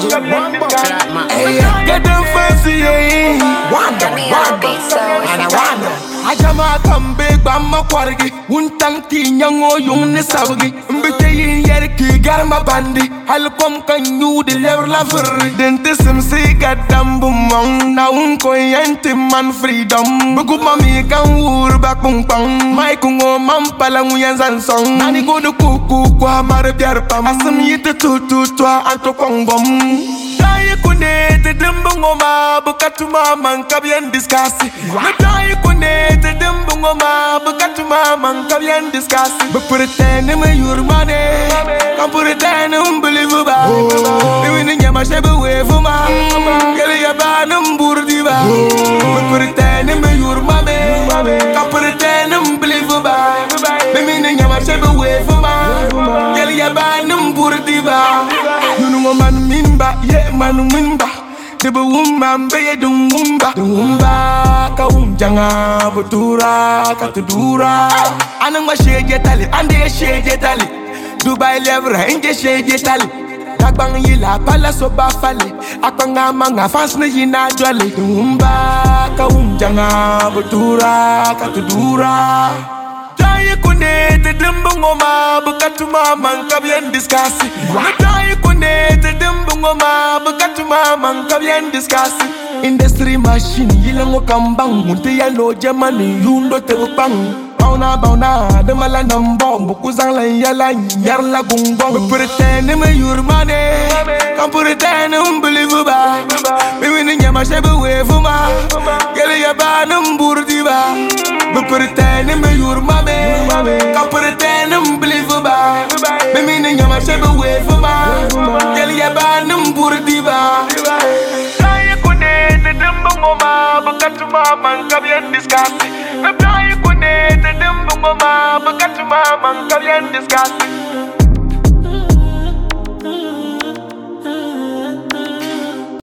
Get them fancy, wonder, and I wonder. I jam a come big bama quargi, Wuntang Tinyango Yung Nisabgi, Mbitayin Yerki, Garma Bandi, Halcom can you deliver lover, Dentism say Gadambumong, Naunko Yanti man freedom, Bugumami can wool back pong, Maikungo Mampalanguyan and song, Nani go to Kuku, Guamara Pierpam, Asam Yita to Antokongom. Te dembongoma bukatuma mankabian discuss. Natai kune te dembongoma bukatuma mankabian discuss. But pretend me your money, come pretend unbelievable. Even in your mashable way for ma, get your banum burdiva. But pretend me your money, come pretend unbelievable. Even in your mashable way for ma, get your banum burdiva. You know man minba, yeah man minba. Tiba woman be dumba kaunjanga butura katudura anang masheje tali ande sheje tali Dubai levra inje sheje tali tagbang yila pala so bafale akanga manga fans na yina jwale dumba kaunjanga butura katudura Jai kune te dembongoma bukatuma mankabian discuss Jai kune te dembongoma bukatuma mankabian discuss Industry machine yilango kambang munti yalo jamani yundo te bang Bauna de malanam bomb kuzang la yala yarla gungbong pretend me your money come pretend unbelievable even in your mashable way for ma get your banum burdiva but pretend me your money come pretend unbelievable even in your mashable way for ma get your banum burdiva try kune te dembongoma bukatuma mankabian discuss Try kune te dembongoma bukatuma mankabian discuss